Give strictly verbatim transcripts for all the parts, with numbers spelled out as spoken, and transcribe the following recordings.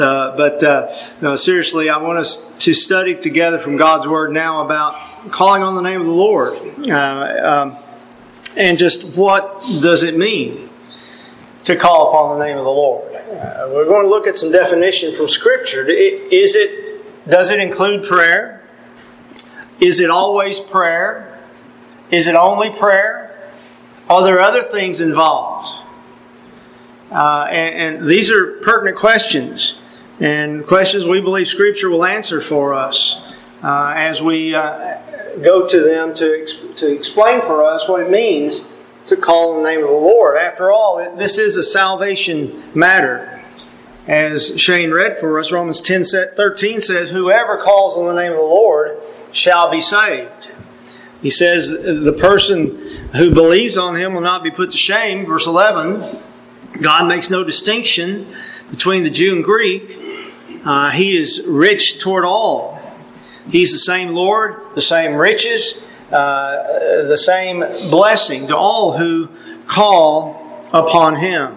Uh, but uh, no, seriously, I want us to study together from God's Word now about calling on the name of the Lord. Uh, um, and just what does it mean to call upon the name of the Lord? Uh, we're going to look at some definition from Scripture. Is it, does it include prayer? Is it always prayer? Is it only prayer? Are there other things involved? Uh, and, and these are pertinent questions. And questions we believe Scripture will answer for us uh, as we uh, go to them to, to explain for us what it means to call on the name of the Lord. After all, it, this is a salvation matter. As Shane read for us, Romans ten thirteen says, "Whoever calls on the name of the Lord shall be saved." He says the person who believes on Him will not be put to shame. Verse eleven, God makes no distinction between the Jew and Greek. Uh, he is rich toward all. He's the same Lord, the same riches, uh, the same blessing to all who call upon Him.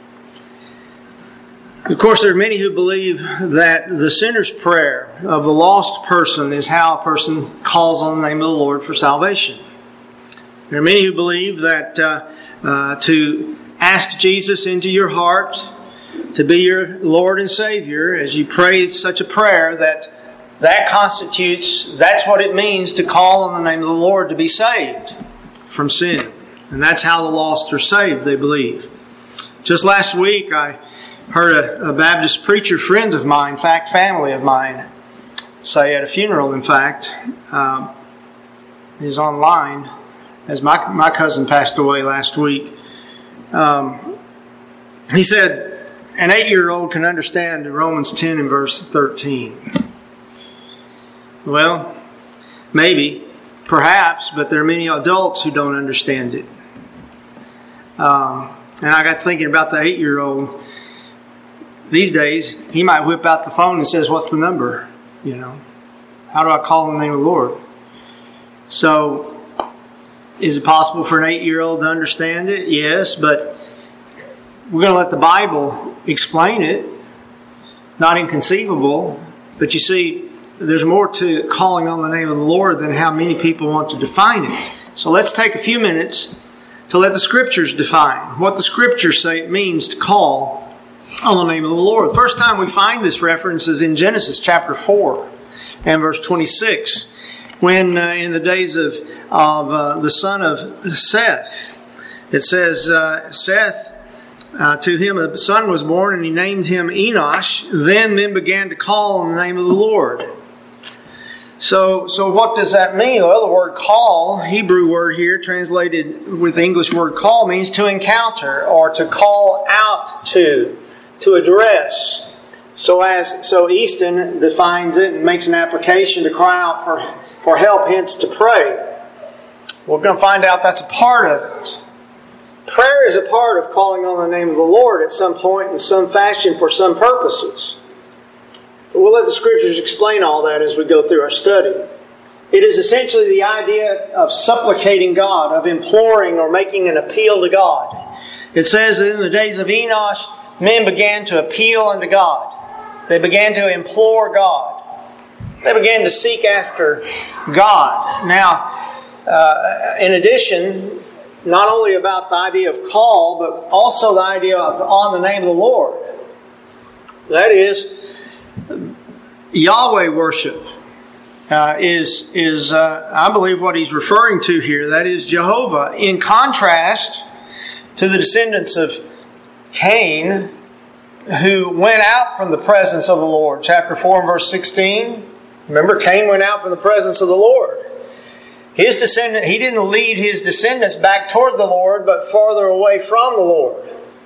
Of course, there are many who believe that the sinner's prayer of the lost person is how a person calls on the name of the Lord for salvation. There are many who believe that uh, uh, to ask Jesus into your heart to be your Lord and Savior as you pray such a prayer, that that constitutes, that's what it means to call on the name of the Lord to be saved from sin. And that's how the lost are saved, they believe. Just last week I heard a, a Baptist preacher friend of mine, in fact family of mine, say at a funeral, in fact, um, is online, as my, my cousin passed away last week. Um, he said, an eight-year-old can understand Romans ten and verse thirteen. Well, maybe, perhaps, but there are many adults who don't understand it. Um, and I got thinking about the eight-year-old. These days, he might whip out the phone and says, "What's the number?" You know, how do I call on the name of the Lord? So, is it possible for an eight-year-old to understand it? Yes, but we're going to let the Bible explain it. It's not inconceivable. But you see, there's more to calling on the name of the Lord than how many people want to define it. So let's take a few minutes to let the Scriptures define what the Scriptures say it means to call on the name of the Lord. The first time we find this reference is in Genesis chapter four and verse twenty-six, when uh, in the days of, of uh, the son of Seth, it says, uh, Seth, Uh, to him a son was born, and he named him Enosh. Then men began to call on the name of the Lord. So, so what does that mean? Well, the word call, Hebrew word here, translated with the English word call, means to encounter or to call out to, to address. So as so Easton defines it and makes an application to cry out for, for help, hence to pray. We're going to find out that's a part of it. Prayer is a part of calling on the name of the Lord at some point in some fashion for some purposes. But we'll let the Scriptures explain all that as we go through our study. It is essentially the idea of supplicating God, of imploring or making an appeal to God. It says that in the days of Enosh, men began to appeal unto God. They began to implore God. They began to seek after God. Now, uh, in addition, not only about the idea of call, but also the idea of on the name of the Lord. That is, Yahweh worship uh, is, is uh, I believe, what he's referring to here. That is Jehovah. In contrast to the descendants of Cain, who went out from the presence of the Lord. Chapter four and verse sixteen. Remember, Cain went out from the presence of the Lord. His descendant, he didn't lead his descendants back toward the Lord, but farther away from the Lord.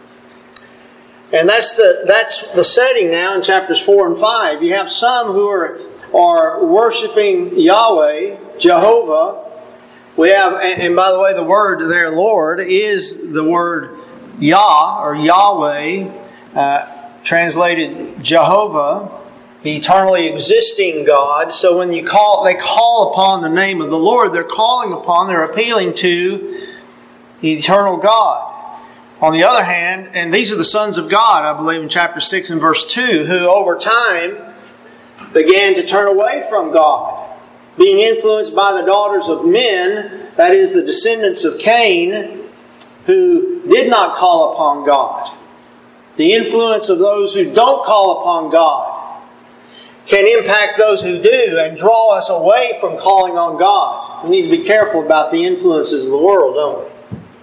And that's the that's the setting now in chapters four and five. You have some who are are worshiping Yahweh, Jehovah. We have, and, and by the way, the word there, Lord, is the word Yah or Yahweh, uh, translated Jehovah, the eternally existing God. So when you call, they call upon the name of the Lord, they're calling upon, they're appealing to the eternal God. On the other hand, and these are the sons of God, I believe in chapter six and verse two, who over time began to turn away from God, being influenced by the daughters of men, that is, the descendants of Cain, who did not call upon God. The influence of those who don't call upon God can impact those who do and draw us away from calling on God. We need to be careful about the influences of the world, don't we?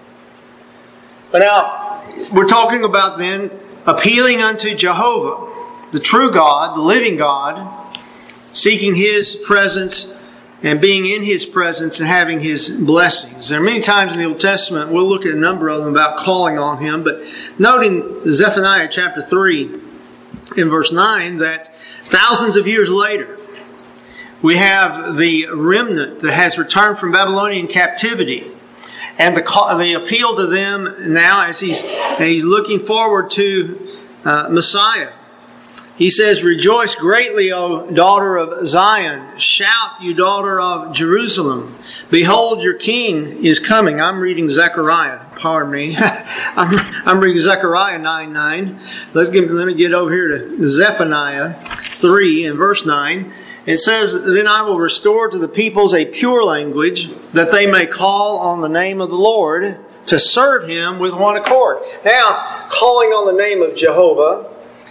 But now, we're talking about then appealing unto Jehovah, the true God, the living God, seeking His presence and being in His presence and having His blessings. There are many times in the Old Testament, we'll look at a number of them about calling on Him, but note in Zephaniah chapter three in verse nine that thousands of years later, we have the remnant that has returned from Babylonian captivity. And the the appeal to them now as he's, he's looking forward to uh, Messiah. He says, "Rejoice greatly, O daughter of Zion. Shout, you daughter of Jerusalem. Behold, your king is coming." I'm reading Zechariah. Pardon me. I'm, I'm reading Zechariah nine nine. Let's get, let me get over here to Zephaniah three and verse nine. It says, "Then I will restore to the peoples a pure language, that they may call on the name of the Lord, to serve Him with one accord." Now, calling on the name of Jehovah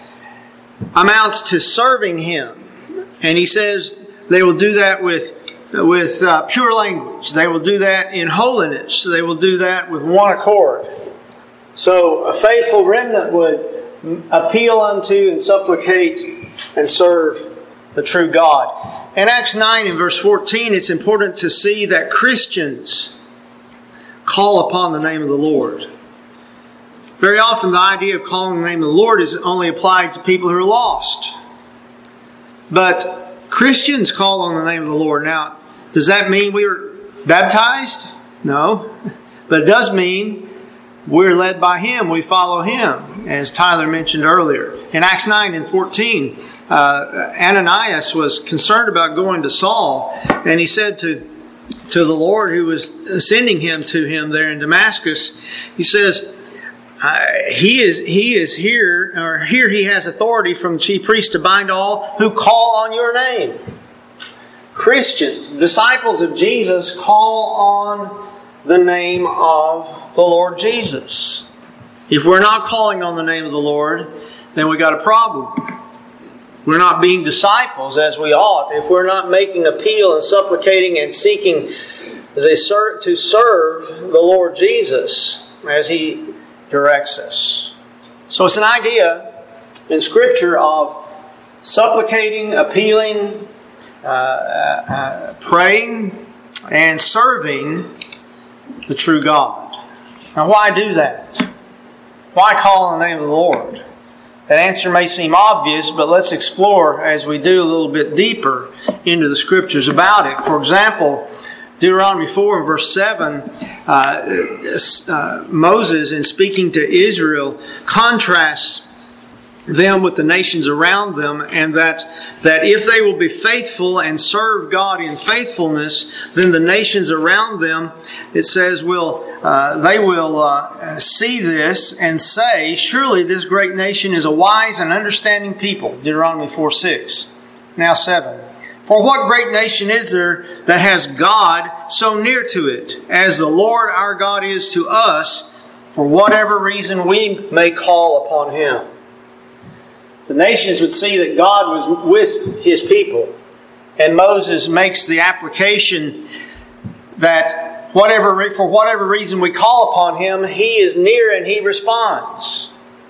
amounts to serving Him. And He says they will do that with, with uh, pure language. They will do that in holiness. They will do that with one accord. So a faithful remnant would appeal unto and supplicate and serve the true God. In Acts nine and verse fourteen, it's important to see that Christians call upon the name of the Lord. Very often the idea of calling the name of the Lord is only applied to people who are lost. But Christians call on the name of the Lord. Now, does that mean we were baptized? No. But it does mean we're led by Him. We follow Him, as Tyler mentioned earlier. In Acts nine and fourteen, uh, Ananias was concerned about going to Saul, and he said to, to the Lord who was sending him to him there in Damascus, he says, uh, he is he is here, or here he has authority from the chief priest to bind all who call on your name. Christians, disciples of Jesus, call on the name of the Lord Jesus. If we're not calling on the name of the Lord, then we got a problem. We're not being disciples as we ought. If we're not making appeal and supplicating and seeking the, to serve the Lord Jesus as He directs us. So it's an idea in Scripture of supplicating, appealing, uh, uh, praying, and serving the true God. Now, why do that? Why call on the name of the Lord? That answer may seem obvious, but let's explore as we do a little bit deeper into the Scriptures about it. For example, Deuteronomy four and verse seven, uh, uh, Moses, in speaking to Israel, contrasts them with the nations around them, and that, that if they will be faithful and serve God in faithfulness, then the nations around them, it says, will uh, they will uh, see this and say, surely this great nation is a wise and understanding people. Deuteronomy four six. Now seven. For what great nation is there that has God so near to it, as the Lord our God is to us, for whatever reason we may call upon Him? The nations would see that God was with His people. And Moses makes the application that whatever for whatever reason we call upon Him, He is near and He responds.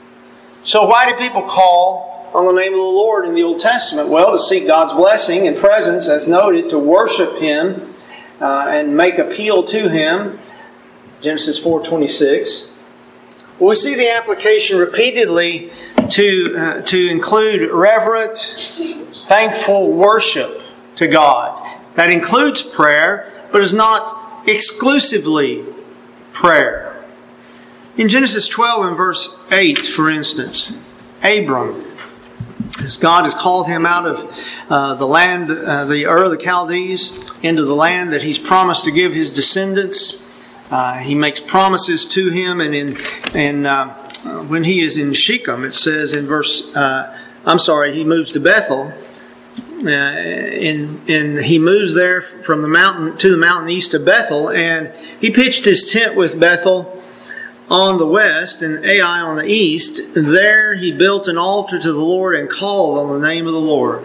So why do people call on the name of the Lord in the Old Testament? Well, to seek God's blessing and presence, as noted, to worship Him uh, and make appeal to Him. Genesis four twenty-six. Well, we see the application repeatedly to uh, to include reverent, thankful worship to God. That includes prayer, but is not exclusively prayer. In Genesis twelve and verse eight, for instance, Abram, as God has called him out of uh, the land, uh, the Ur of the Chaldees, into the land that He's promised to give His descendants, Uh, he makes promises to him, and in and uh, when he is in Shechem, it says in verse, uh, I'm sorry, he moves to Bethel, uh, and and he moves there from the mountain to the mountain east of Bethel, and he pitched his tent with Bethel on the west and Ai on the east. And there he built an altar to the Lord and called on the name of the Lord.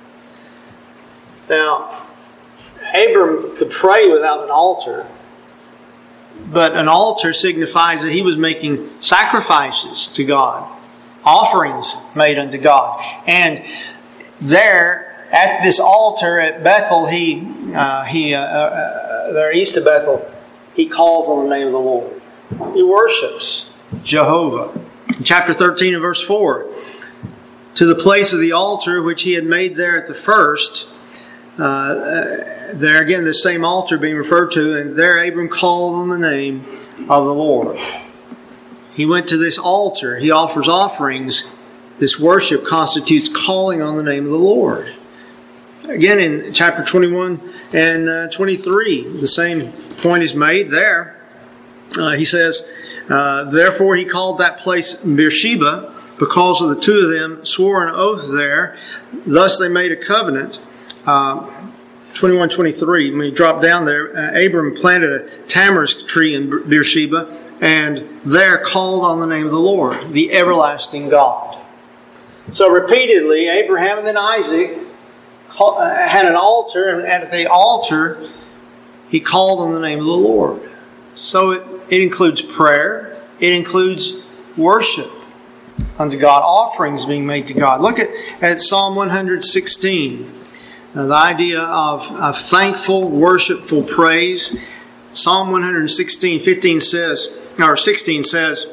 Now, Abram could pray without an altar, but an altar signifies that he was making sacrifices to God, offerings made unto God. And there, at this altar at Bethel, he, uh, he, uh, uh, there east of Bethel, he calls on the name of the Lord. He worships Jehovah. In chapter thirteen and verse four, to the place of the altar which he had made there at the first, Uh, there again, the same altar being referred to, and there Abram called on the name of the Lord. He went to this altar. He offers offerings. This worship constitutes calling on the name of the Lord. Again, in chapter twenty-one and uh, twenty-three, the same point is made there. Uh, he says, uh, therefore he called that place Beersheba, because of the two of them swore an oath there. Thus they made a covenant. Uh, twenty-one twenty-three, when you drop down there, uh, Abram planted a tamarisk tree in Beersheba and there called on the name of the Lord, the everlasting God. So repeatedly, Abraham and then Isaac call, uh, had an altar, and at the altar he called on the name of the Lord. So it, it includes prayer, it includes worship unto God, offerings being made to God. Look at, at Psalm one sixteen. Now, the idea of, of thankful, worshipful praise. Psalm one sixteen, fifteen says, or sixteen says,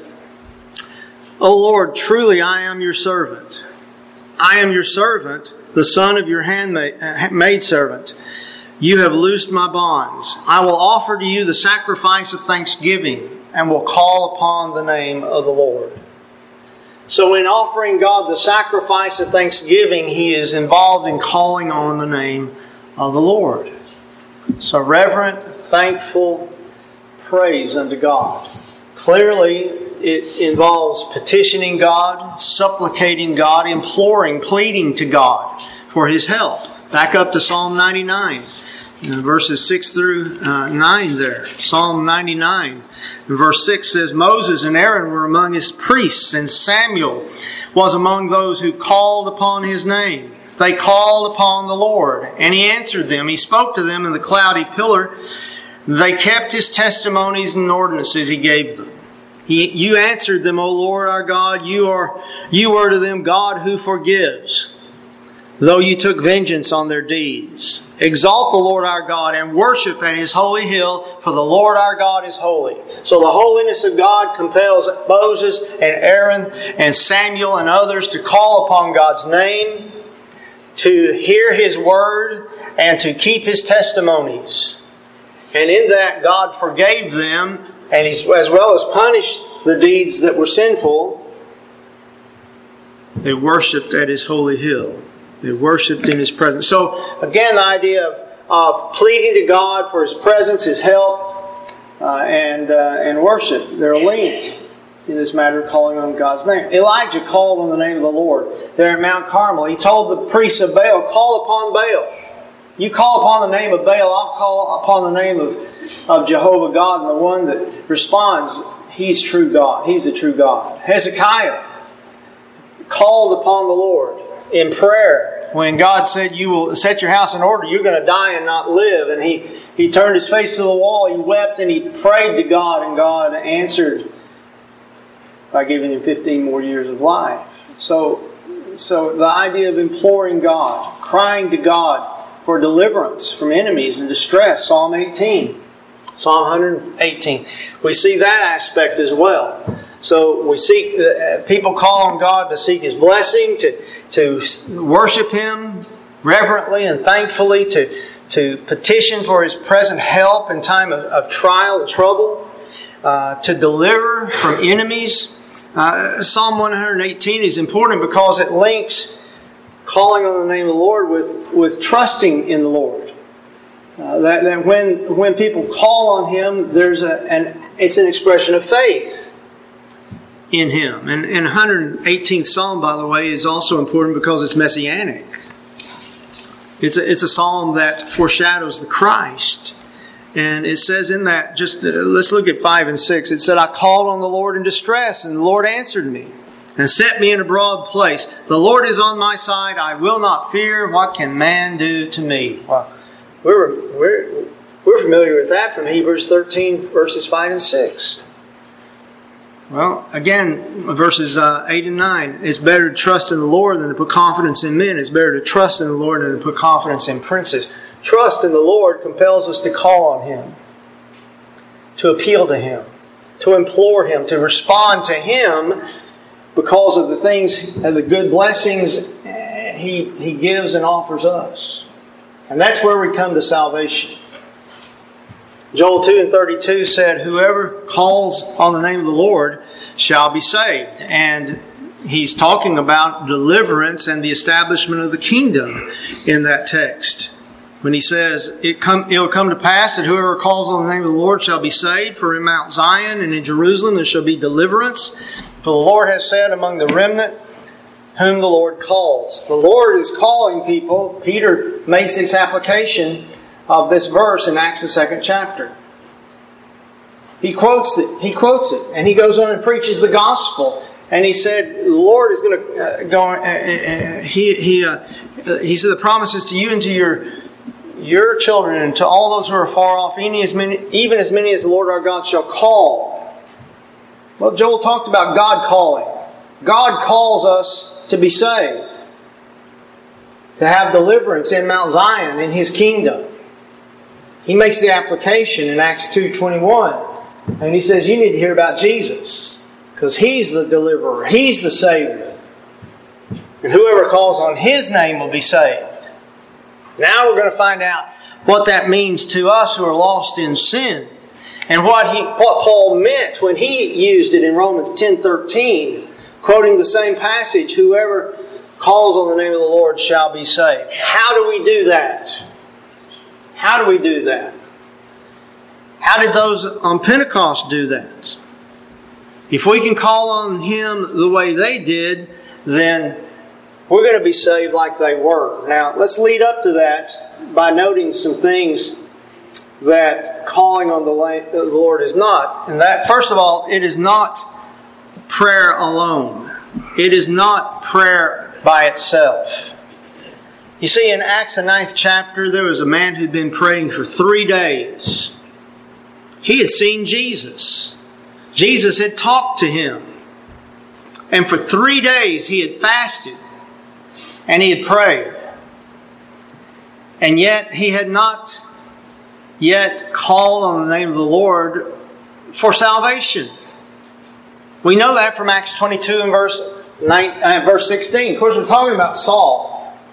O Lord, truly I am your servant. I am your servant, the son of your handmaid, maidservant. You have loosed my bonds. I will offer to you the sacrifice of thanksgiving and will call upon the name of the Lord. So in offering God the sacrifice of thanksgiving, he is involved in calling on the name of the Lord. So reverent, thankful praise unto God. Clearly, it involves petitioning God, supplicating God, imploring, pleading to God for His help. Back up to Psalm ninety-nine, verses six through nine there. Psalm ninety-nine. Verse six says, Moses and Aaron were among his priests, and Samuel was among those who called upon his name. They called upon the Lord, and he answered them. He spoke to them in the cloudy pillar. They kept his testimonies and ordinances he gave them. He, you answered them, O Lord our God. You are, you were to them God who forgives, though you took vengeance on their deeds. Exalt the Lord our God and worship at His holy hill, for the Lord our God is holy. So the holiness of God compels Moses and Aaron and Samuel and others to call upon God's name, to hear His word, and to keep His testimonies. And in that, God forgave them, and He, as well as punished the deeds that were sinful, they worshipped at His holy hill. They worshipped in His presence. So, again, the idea of, of pleading to God for His presence, His help, uh, and uh, and worship. They're linked in this matter of calling on God's name. Elijah called on the name of the Lord there at Mount Carmel. He told the priests of Baal, call upon Baal. You call upon the name of Baal, I'll call upon the name of, of Jehovah God, and the one that responds, He's true God. He's the true God. Hezekiah called upon the Lord in prayer. When God said, you will set your house in order, you're going to die and not live. And he, he turned his face to the wall, he wept, and he prayed to God, and God answered by giving him fifteen more years of life. So, so the idea of imploring God, crying to God for deliverance from enemies and distress, Psalm eighteen. Psalm one eighteen. We see that aspect as well. So we seek, uh, people call on God to seek His blessing, to, to worship Him reverently and thankfully, to, to petition for His present help in time of, of trial and trouble, uh, to deliver from enemies. Uh, Psalm one eighteen is important because it links calling on the name of the Lord with, with trusting in the Lord. Uh, that that when when people call on Him, there's a an it's an expression of faith in Him. And, and one hundred eighteenth Psalm, by the way, is also important because it's messianic. It's a, it's a psalm that foreshadows the Christ. And it says in that, just uh, let's look at five and six. It said, I called on the Lord in distress, and the Lord answered me and set me in a broad place. The Lord is on my side. I will not fear. What can man do to me? Well, we're, we're, we're familiar with that from Hebrews thirteen, verses five and six. Well, again, verses uh, eight and nine. It's better to trust in the Lord than to put confidence in men. It's better to trust in the Lord than to put confidence in princes. Trust in the Lord compels us to call on Him, to appeal to Him, to implore Him, to respond to Him because of the things and the good blessings He, He gives and offers us. And that's where we come to salvation. Joel two and thirty-two said, whoever calls on the name of the Lord shall be saved. And he's talking about deliverance and the establishment of the kingdom in that text. When he says, it come, it'll come to pass that whoever calls on the name of the Lord shall be saved. For in Mount Zion and in Jerusalem there shall be deliverance. For the Lord has said among the remnant whom the Lord calls. The Lord is calling people. Peter makes this application of this verse in Acts the second chapter. He quotes it. He quotes it, and he goes on and preaches the gospel. And he said, "The Lord is going to uh, go." Uh, uh, he he uh, he said, "The promises to you and to your your children and to all those who are far off, even as many, even as many as the Lord our God shall call." Well, Joel talked about God calling. God calls us to be saved, to have deliverance in Mount Zion in His kingdom. He makes the application in Acts two twenty-one. And he says, you need to hear about Jesus. Because He's the deliverer. He's the Savior. And whoever calls on His name will be saved. Now we're going to find out what that means to us who are lost in sin. And what he, what Paul meant when he used it in Romans ten thirteen. Quoting the same passage, whoever calls on the name of the Lord shall be saved. How do we do that? How do we do that? How did those on Pentecost do that? If we can call on Him the way they did, then we're going to be saved like they were. Now, let's lead up to that by noting some things that calling on the Lord is not. And that, first of all, it is not prayer alone. It is not prayer by itself. You see, in Acts the ninth chapter, there was a man who'd been praying for three days. He had seen Jesus. Jesus had talked to him. And for three days he had fasted. And he had prayed. And yet he had not yet called on the name of the Lord for salvation. We know that from Acts twenty-two and verse nine, uh, verse sixteen. Of course, we're talking about Saul.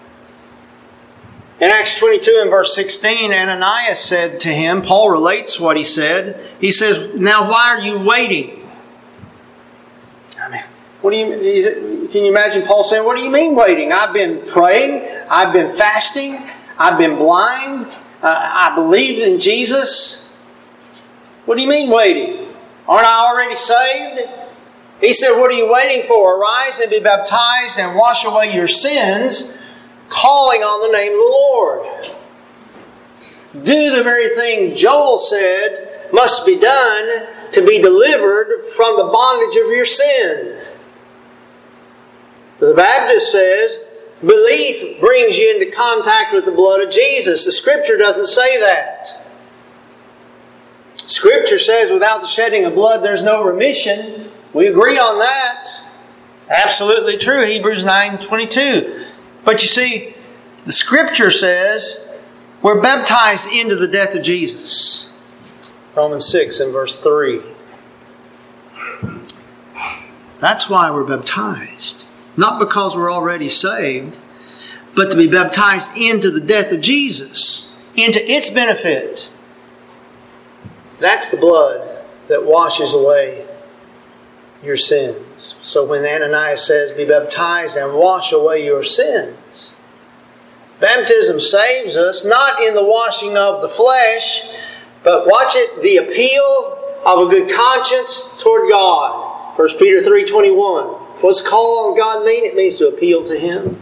In Acts twenty-two and verse sixteen, Ananias said to him, Paul relates what he said. He says, now why are you waiting? I mean, what do you, can you imagine Paul saying, what do you mean waiting? I've been praying. I've been fasting. I've been blind. Uh, I believe in Jesus. What do you mean waiting? Aren't I already saved? He said, what are you waiting for? Arise and be baptized and wash away your sins, calling on the name of the Lord. Do the very thing Joel said must be done to be delivered from the bondage of your sin. The Baptist says, belief brings you into contact with the blood of Jesus. The Scripture doesn't say that. Scripture says without the shedding of blood there's no remission. We agree on that. Absolutely true. Hebrews nine twenty-two. But you see, the Scripture says we're baptized into the death of Jesus. Romans six and verse three. That's why we're baptized. Not because we're already saved, but to be baptized into the death of Jesus, into its benefit. That's the blood that washes away your sins. So when Ananias says, be baptized and wash away your sins, Baptism saves us, not in the washing of the flesh, but watch it, the appeal of a good conscience toward God. First Peter three twenty-one. What's call on God mean? It means to appeal to Him.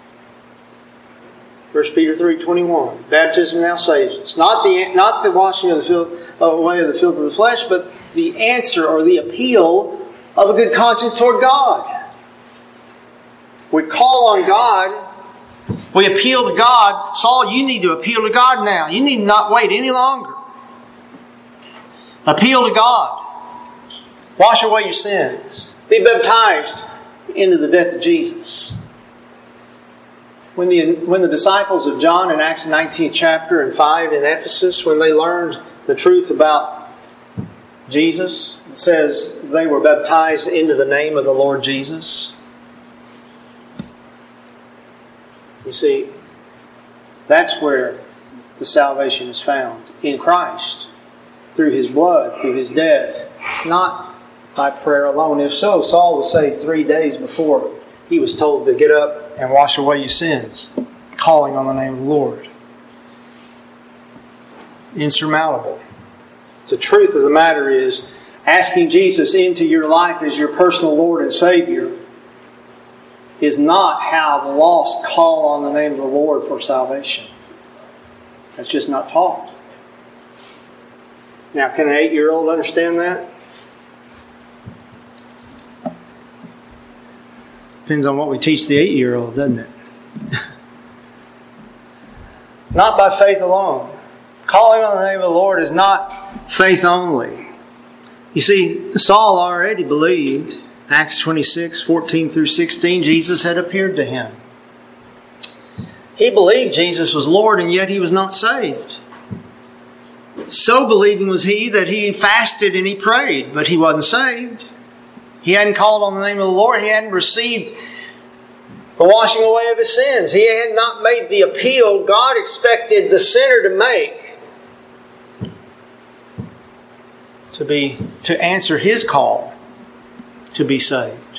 First Peter three twenty-one. Baptism now saves us. Not the, not the washing of the filth, away of the filth of the flesh, but the answer or the appeal of a good conscience toward God. We call on God. We appeal to God. Saul, you need to appeal to God now. You need not wait any longer. Appeal to God. Wash away your sins. Be baptized into the death of Jesus. When the, when the disciples of John in Acts nineteenth chapter and five in Ephesus, when they learned the truth about Jesus, it says they were baptized into the name of the Lord Jesus. You see, that's where the salvation is found, in Christ, through His blood, through His death, not by prayer alone. If so, Saul was saved three days before he was told to get up and wash away your sins, calling on the name of the Lord. Insurmountable. The truth of the matter is, asking Jesus into your life as your personal Lord and Savior is not how the lost call on the name of the Lord for salvation. That's just not taught. Now, can an eight-year-old understand that? Depends on what we teach the eight-year-old, doesn't it? Not by faith alone. Calling on the name of the Lord is not faith only. You see, Saul already believed. Acts twenty-six, fourteen through sixteen, Jesus had appeared to him. He believed Jesus was Lord, and yet he was not saved. So believing was he that he fasted and he prayed, but he wasn't saved. He hadn't called on the name of the Lord. He hadn't received the washing away of his sins. He had not made the appeal God expected the sinner to make to be to answer His call to be saved.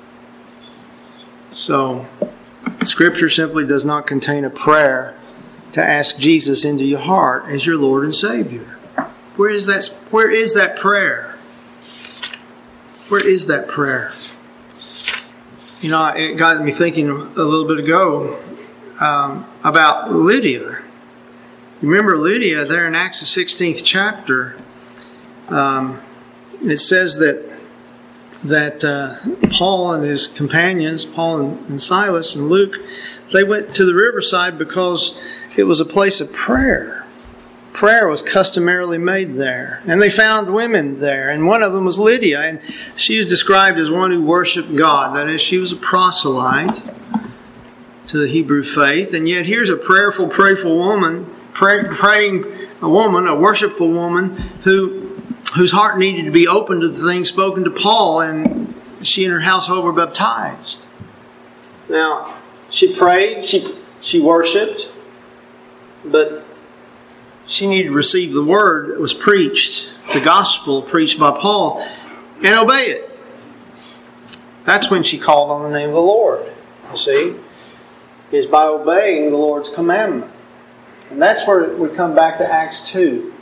So, Scripture simply does not contain a prayer to ask Jesus into your heart as your Lord and Savior. Where is that, where is that prayer? Where is that prayer? You know, it got me thinking a little bit ago um, about Lydia. Remember Lydia there in Acts the sixteenth chapter. Um, it says that that uh, Paul and his companions, Paul and, and Silas and Luke, they went to the riverside because it was a place of prayer. Prayer was customarily made there. And they found women there. And one of them was Lydia. And she was described as one who worshiped God. That is, she was a proselyte to the Hebrew faith. And yet here's a prayerful, prayerful woman, pray, praying a woman, a worshipful woman, who whose heart needed to be open to the things spoken to Paul. And she and her household were baptized. Now, she prayed, she, she worshipped, but she needed to receive the word that was preached, the gospel preached by Paul, and obey it. That's when she called on the name of the Lord. You see, is by obeying the Lord's commandment. And that's where we come back to Acts two.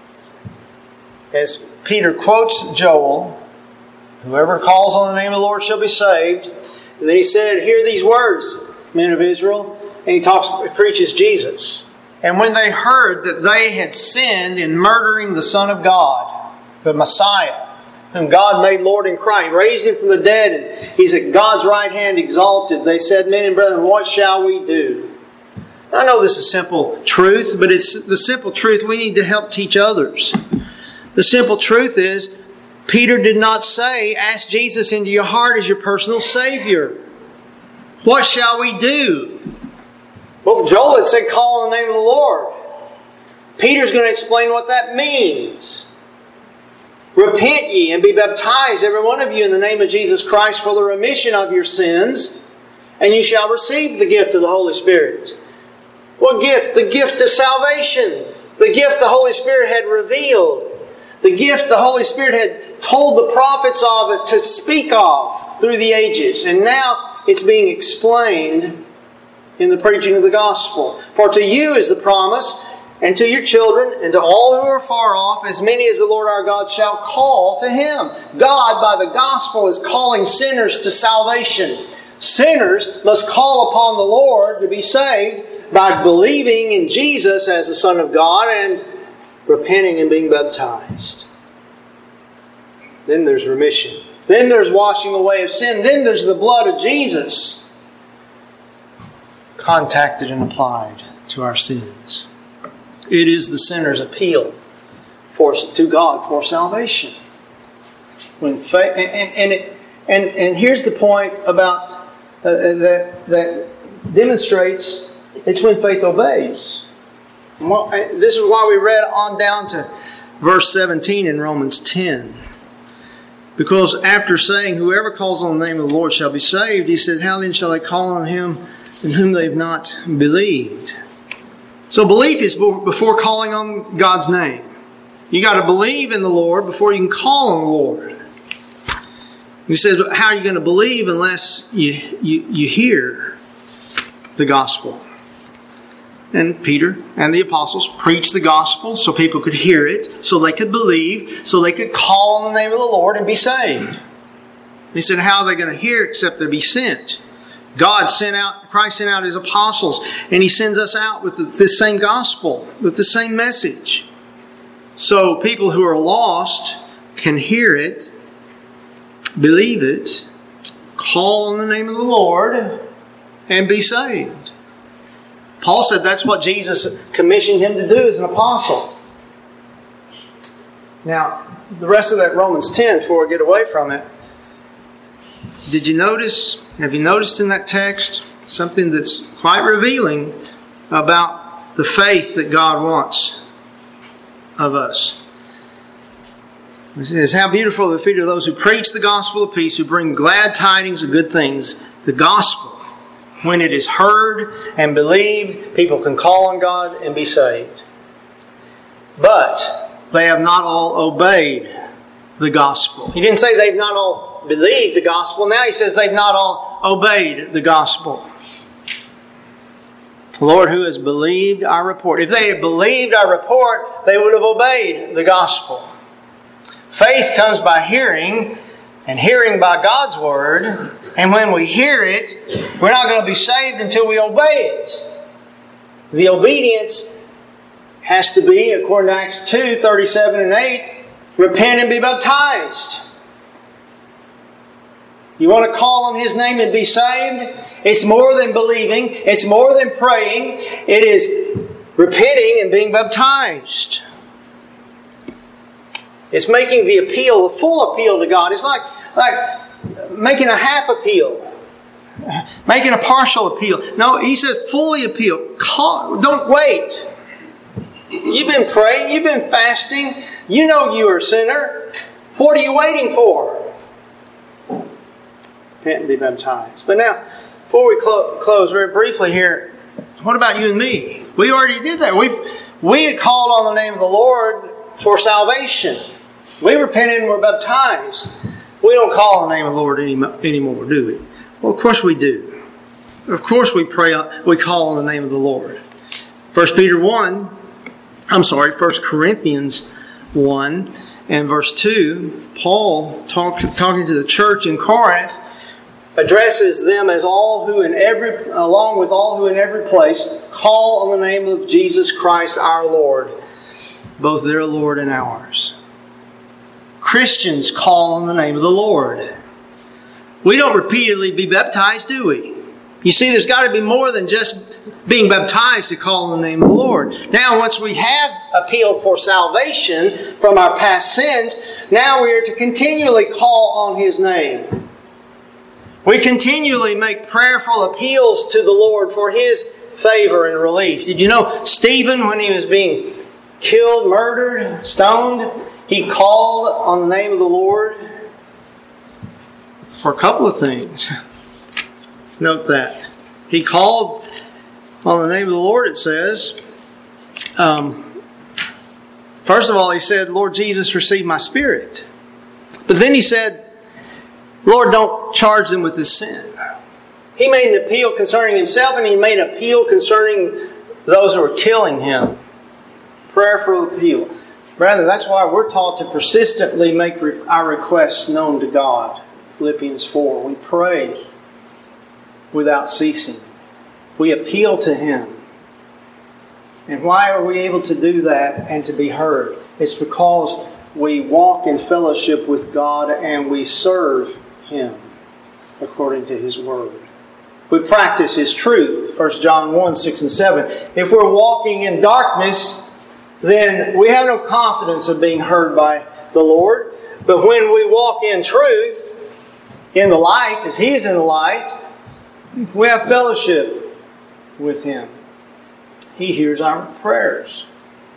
As Peter quotes Joel, whoever calls on the name of the Lord shall be saved. And then he said, hear these words, men of Israel. And he talks, preaches Jesus. And when they heard that they had sinned in murdering the Son of God, the Messiah, whom God made Lord in Christ, raised Him from the dead, and He's at God's right hand exalted, they said, men and brethren, what shall we do? I know this is simple truth, but it's the simple truth we need to help teach others. The simple truth is, Peter did not say, ask Jesus into your heart as your personal Savior. What shall we do? Well, Joel had said, call on the name of the Lord. Peter's going to explain what that means. Repent ye and be baptized, every one of you, in the name of Jesus Christ for the remission of your sins, and you shall receive the gift of the Holy Spirit. What gift? The gift of salvation. The gift the Holy Spirit had revealed. The gift the Holy Spirit had told the prophets of it to speak of through the ages. And now it's being explained in the preaching of the gospel. For to you is the promise, and to your children, and to all who are far off, as many as the Lord our God shall call to Him. God, by the gospel, is calling sinners to salvation. Sinners must call upon the Lord to be saved by believing in Jesus as the Son of God and repenting and being baptized. Then there's remission. Then there's washing away of sin. Then there's the blood of Jesus contacted and applied to our sins. It is the sinner's appeal for, to God for salvation. When faith, and, and, it, and, and here's the point about uh, that that demonstrates it's when faith obeys. Well, this is why we read on down to verse seventeen in Romans ten. Because after saying, whoever calls on the name of the Lord shall be saved, he says, how then shall they call on Him in whom they've not believed? So belief is before calling on God's name. You got to believe in the Lord before you can call on the Lord. He says, how are you going to believe unless you, you, you hear the gospel? And Peter and the apostles preached the gospel so people could hear it, so they could believe, so they could call on the name of the Lord and be saved. He said, how are they going to hear except they be sent? God sent out, Christ sent out His apostles, and He sends us out with this same gospel, with the same message. So people who are lost can hear it, believe it, call on the name of the Lord, and be saved. Paul said that's what Jesus commissioned him to do as an apostle. Now, the rest of that Romans ten, before I get away from it, did you notice, have you noticed in that text something that's quite revealing about the faith that God wants of us? It says, how beautiful are the feet of those who preach the gospel of peace, who bring glad tidings of good things. The gospel, when it is heard and believed, people can call on God and be saved. But they have not all obeyed the gospel. He didn't say they've not all believed the gospel. Now he says they've not all obeyed the gospel. Lord, who has believed our report? If they had believed our report, they would have obeyed the gospel. Faith comes by hearing, and hearing by God's Word. And when we hear it, we're not going to be saved until we obey it. The obedience has to be, according to Acts two, thirty-seven and eight, repent and be baptized. You want to call on His name and be saved? It's more than believing. It's more than praying. It is repenting and being baptized. It's making the appeal, the full appeal to God. It's like, like making a half appeal. Making a partial appeal. No, he said fully appeal. Call, don't wait. You've been praying. You've been fasting. You know you're a sinner. What are you waiting for? Repent and be baptized. But now, before we clo- close very briefly here, what about you and me? We already did that. We've we called on the name of the Lord for salvation. We repented and were baptized. We don't call on the name of the Lord any, anymore, do we? Well, of course we do. Of course we pray. We call on the name of the Lord. First Peter one, I'm sorry, First Corinthians one and verse two, Paul talk, talking to the church in Corinth, addresses them as all who in every, along with all who in every place call on the name of Jesus Christ our Lord, both their Lord and ours. Christians call on the name of the Lord. We don't repeatedly be baptized, do we? You see, there's got to be more than just being baptized to call on the name of the Lord. Now, once we have appealed for salvation from our past sins, now we are to continually call on His name. We continually make prayerful appeals to the Lord for His favor and relief. Did you know Stephen, when he was being killed, murdered, stoned, he called on the name of the Lord for a couple of things. Note that. He called on the name of the Lord, it says. Um, first of all, he said, Lord Jesus, receive my spirit. But then he said, Lord, don't charge them with this sin. He made an appeal concerning himself, and he made an appeal concerning those who were killing him. Prayerful appeal. Brethren, that's why we're taught to persistently make our requests known to God. Philippians four. We pray without ceasing. We appeal to Him. And why are we able to do that and to be heard? It's because we walk in fellowship with God and we serve Him according to His Word. We practice His truth. First John one, six and seven. If we're walking in darkness, then we have no confidence of being heard by the Lord. But when we walk in truth, in the light, as He's in the light, we have fellowship with Him. He hears our prayers.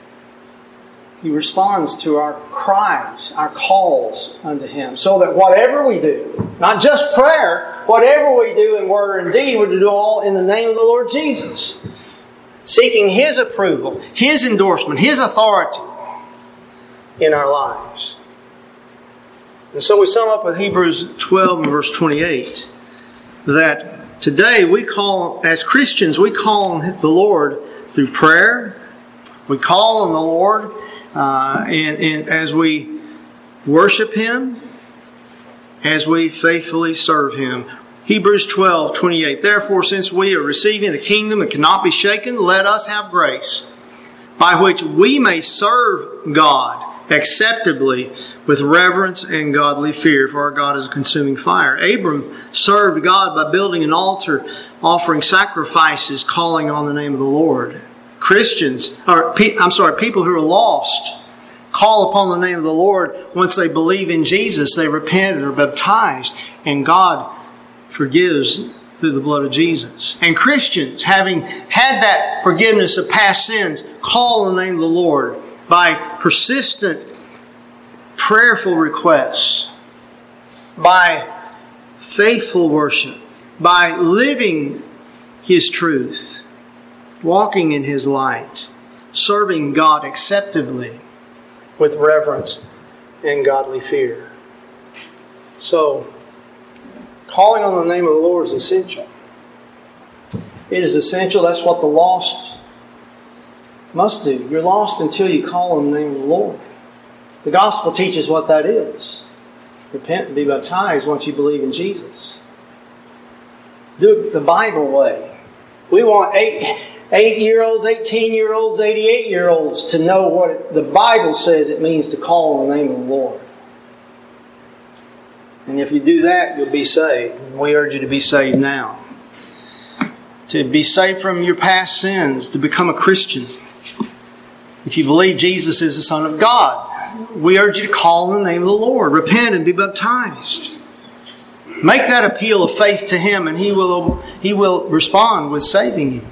He responds to our cries, our calls unto Him. So that whatever we do, not just prayer, whatever we do in word and deed, we're to do all in the name of the Lord Jesus. Seeking His approval, His endorsement, His authority in our lives. And so we sum up with Hebrews twelve and verse twenty-eight. That today we call, as Christians, we call on the Lord through prayer. We call on the Lord uh, and, and as we worship Him, as we faithfully serve Him. Hebrews twelve, twenty-eight. Therefore, since we are receiving a kingdom that cannot be shaken, let us have grace, by which we may serve God acceptably with reverence and godly fear, for our God is a consuming fire. Abram served God by building an altar, offering sacrifices, calling on the name of the Lord. Christians, or I'm sorry, people who are lost, call upon the name of the Lord once they believe in Jesus. They repent and are baptized, and God forgives through the blood of Jesus. And Christians, having had that forgiveness of past sins, call on the name of the Lord by persistent, prayerful requests, by faithful worship, by living His truth, walking in His light, serving God acceptably with reverence and godly fear. So, calling on the name of the Lord is essential. It is essential. That's what the lost must do. You're lost until you call on the name of the Lord. The gospel teaches what that is. Repent and be baptized once you believe in Jesus. Do it the Bible way. We want eight, eight-year-olds, eighteen-year-olds, eighty-eight-year-olds to know what it, the Bible says it means to call on the name of the Lord. And if you do that, you'll be saved. And we urge you to be saved now. To be saved from your past sins, to become a Christian. If you believe Jesus is the Son of God, we urge you to call on the name of the Lord. Repent and be baptized. Make that appeal of faith to Him, and He will, He will respond with saving you.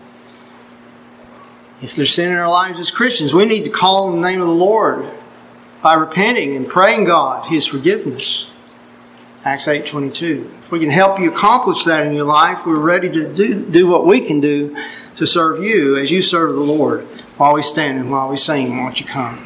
If there's sin in our lives as Christians, we need to call on the name of the Lord by repenting and praying God His forgiveness. Acts eight twenty-two. If we can help you accomplish that in your life, we're ready to do, do what we can do to serve you as you serve the Lord while we stand and while we sing. Won't you come?